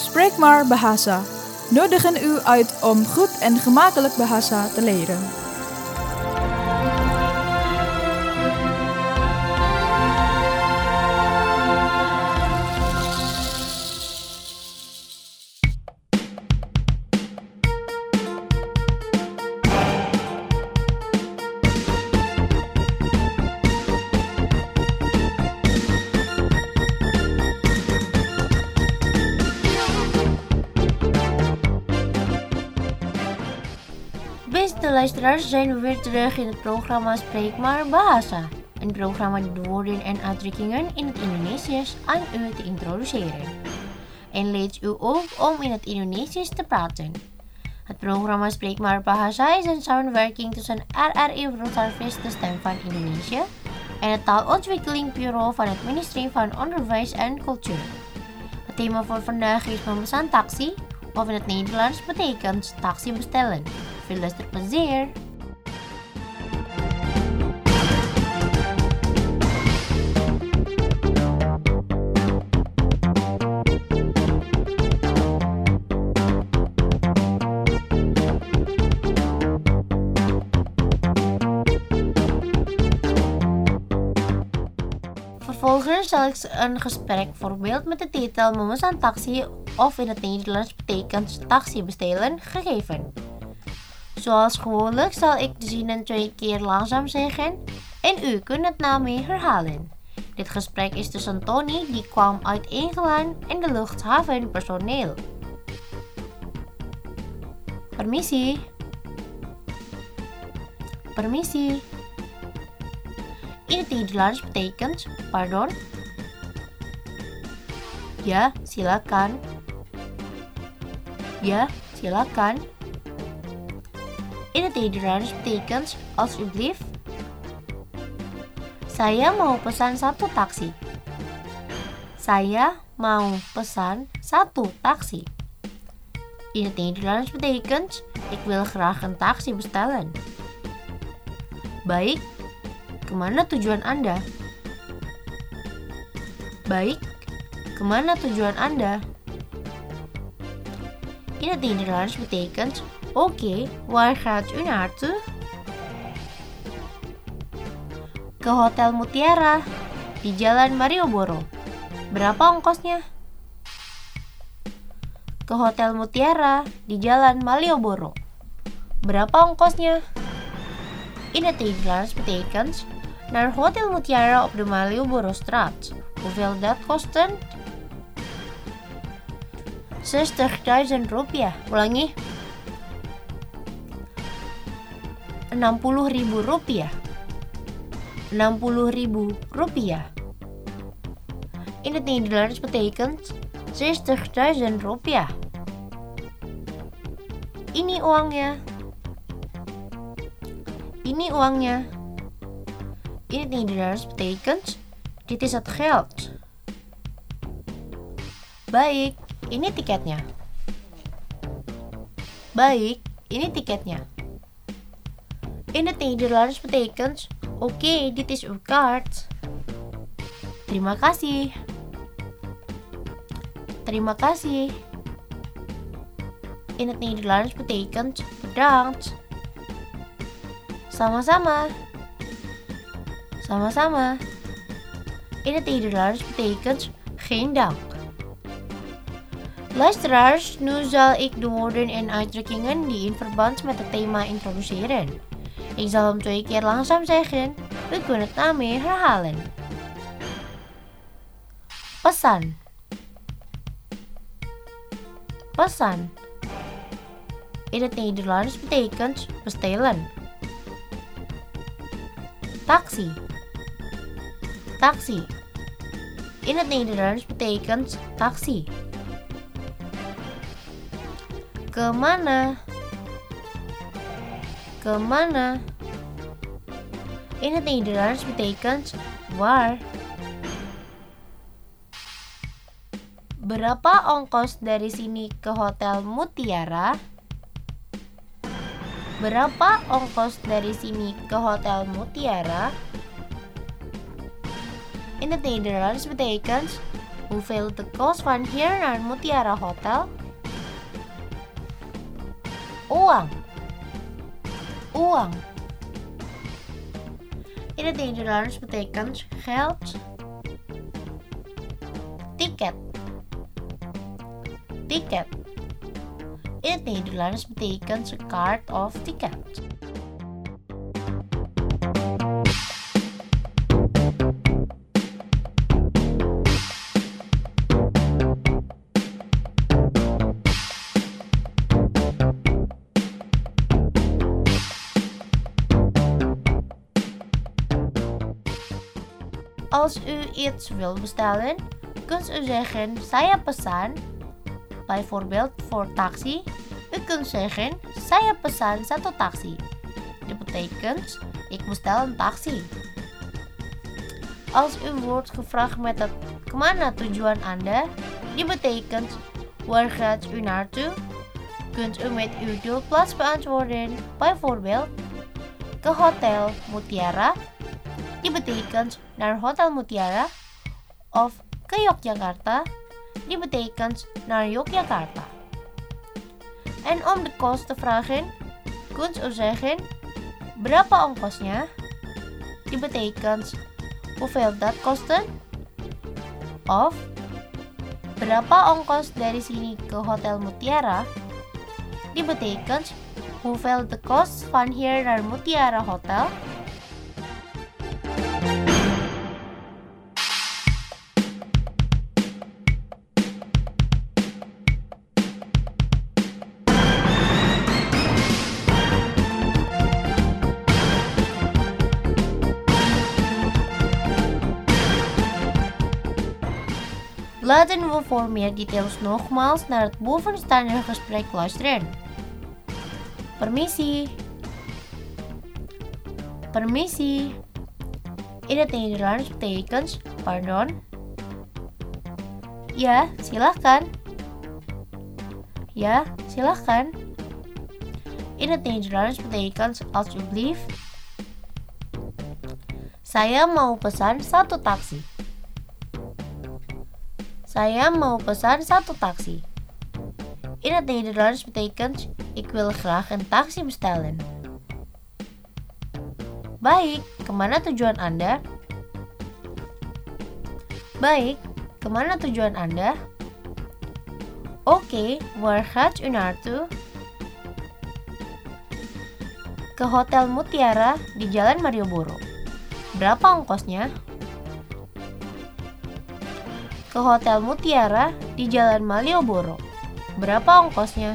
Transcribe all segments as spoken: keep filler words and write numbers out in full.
Spreek maar Bahasa nodigen u uit om goed en gemakkelijk bahasa te leren. Beste luisteraars, zijn we weer terug in het programma Spreek maar Bahasa. Een programma die de woorden en uitdrukkingen in het Indonesisch aan u te introduceren. En leert u ook om in het Indonesisch te praten. Het programma Spreek maar Bahasa is een samenwerking tussen R R I World Service, de stem van Indonesië, en het taalontwikkelingbureau van het ministerie van Onderwijs en Cultuur. Het thema voor vandaag is memesan taxi, of in het Nederlands betekent taxi bestellen. Veel luisterplezier! Vervolgens zal ik een gesprek voorbeeld met de titel memesan taxi, of in het Nederlands betekent taxi bestellen, gegeven. Zoals gewoonlijk zal ik de zinnen twee keer langzaam zeggen en u kunt het na mij herhalen. Dit gesprek is tussen Tony, die kwam uit Engeland, en de luchthavenpersoneel. Permissie. Permissie. In het Nederlands betekent pardon. Ja, silakan. Ja, silakan. In het Nederlands betekent alsjeblieft. Saya mau pesan satu taksi. Saya mau pesan satu taksi. In het Nederlands betekent ik wil graag een taxi bestellen. Baik, kemana tujuan Anda? Baik, kemana tujuan Anda? In het Nederlands betekent oké, okay, waar gaat u naartoe? Ke Hotel Mutiara di Jalan Malioboro. Berapa ongkosnya? Ke Hotel Mutiara di Jalan Malioboro. Berapa ongkosnya? In het Nederlands betekent naar Hotel Mutiara op de Malioboro-straat. Hoeveel dat kosten? zestigduizend rupiah. Ulangi. enam puluh ribu rupiah. enam puluh ribu rupiah. In het Nederlands betekent zestigduizend rupiah. Ini uangnya. Ini uangnya. In het Nederlands betekent dit is het geld. Baik, ini tiketnya. Baik, ini tiketnya. In het Nederlands betekent oké, okay, dit is uw kaart. Terima kasih. Terima kasih. In het Nederlands betekent bedankt. Sama-sama. Sama-sama. In het Nederlands betekent geen dank. Luisteraars, nu zal ik de woorden en uitdrukkingen die in verband met het thema introduceren. Ik zal hem twee keer langzaam zeggen. U kunt het na mij herhalen. Pesan. Pesan. In het Nederlands betekent bestellen. Taxi. Taxi. In het Nederlands betekent taxi. Kemana? Kemana? In het Nederlands betekent waar. Berapa ongkos dari sini ke Hotel Mutiara? Berapa ongkos dari sini ke Hotel Mutiara? In het Nederlands betekent Hoeveel de kost van hier naar Mutiara Hotel? Uang. Uang. In het Nederlands betekent geld. Tiket. Tiket. In het Nederlands betekent kaart of tiket. Als u iets wil bestellen, kunt u zeggen saya pesan. Bijvoorbeeld voor taxi. U kunt zeggen saya pesan satu taxi. Dit betekent ik bestel een taxi. Als u wordt gevraagd met het kemana tujuan Anda, dit betekent waar gaat u naartoe? Kunt u met uw doelplaats beantwoorden. Bijvoorbeeld ke Hotel Mutiara. Dit betekent naar Hotel Mutiara. Of ke Yogyakarta. Dit betekent naar Yogyakarta. En om de kost te vragen, kunt u zeggen berapa ongkosnya? Dit betekent hoeveel dat kosten? Of berapa ongkos dari sini ke Hotel Mutiara? Dit betekent hoeveel de kost van hier naar Mutiara Hotel? Laten we voor meer details nogmaals naar het bovenstaande gesprek luisteren. Permisi. Permisi. In het Nederlands betekent pardon. Ya, silahkan. Ya, silahkan. In het Nederlands betekent alsjeblieft. Saya mau pesan satu taksi. Saya mau pesan satu taksi. In het Nederlands betekent ik wil graag een taxi bestellen. Baik, kemana tujuan Anda? Baik, kemana tujuan Anda? Oke, waar gaat u naartoe? Ke Hotel Mutiara di Jalan Malioboro. Berapa ongkosnya? Ke Hotel Mutiara di Jalan Malioboro. Berapa ongkosnya?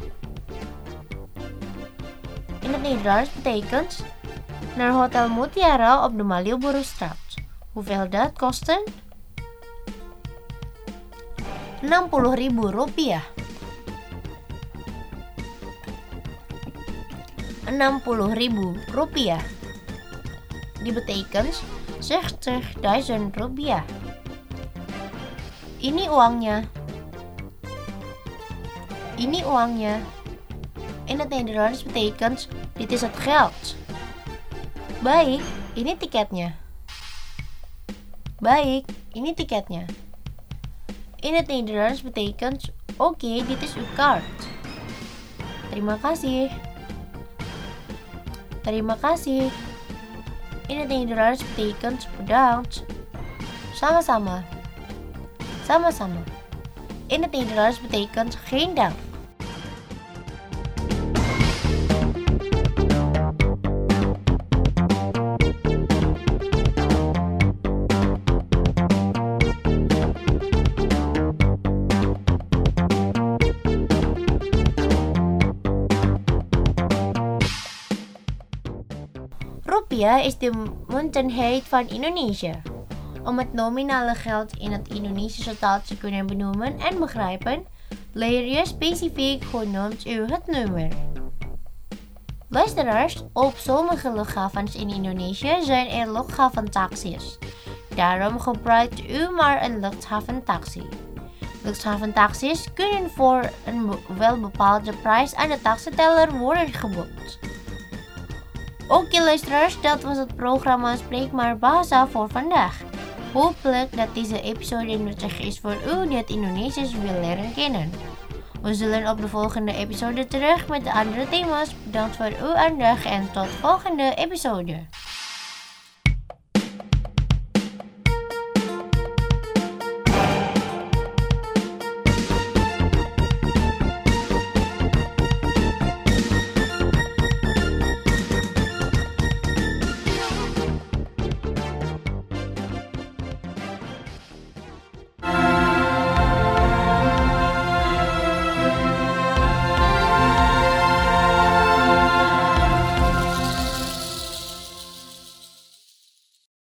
In het Nederlands betekent naar Hotel Mutiara op de Malioboro-straat. Hoeveel dat kosten? enam puluh ribu rupiah. enam puluh ribu rupiah. Dit betekent zestigduizend rupiah. Ini uangnya. Ini uangnya. In het Nederlands betekent dit is het geld. Baik, ini tiketnya. Baik, ini tiketnya. In het Nederlands betekent oké, dit is uw kaart. Terima kasih. Terima kasih. In het Nederlands betekent bedankt. Sama-sama. Sama-sama. In het Nederlands betekent geen dank. Rupiah is de munteenheid van Indonesië. Om het nominale geld in het Indonesische taal te kunnen benoemen en begrijpen, leer je specifiek hoe noemt u het nummer. Luisteraars, op sommige luchthavens in Indonesië zijn er luchthaventaxis. Daarom gebruikt u maar een luchthaventaxi. Luchthaventaxis kunnen voor een welbepaalde prijs aan de taxiteller worden geboekt. Oké luisteraars, dat was het programma Spreek maar Bahasa voor vandaag. Hopelijk dat deze episode nuttig is voor u die het Indonesisch wil leren kennen. We zullen op de volgende episode terug met de andere thema's. Bedankt voor uw aandacht en tot volgende episode.